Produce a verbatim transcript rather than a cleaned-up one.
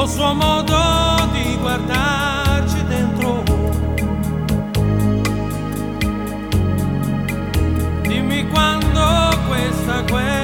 col suo modo di guardarci dentro. Dimmi quando questa guerra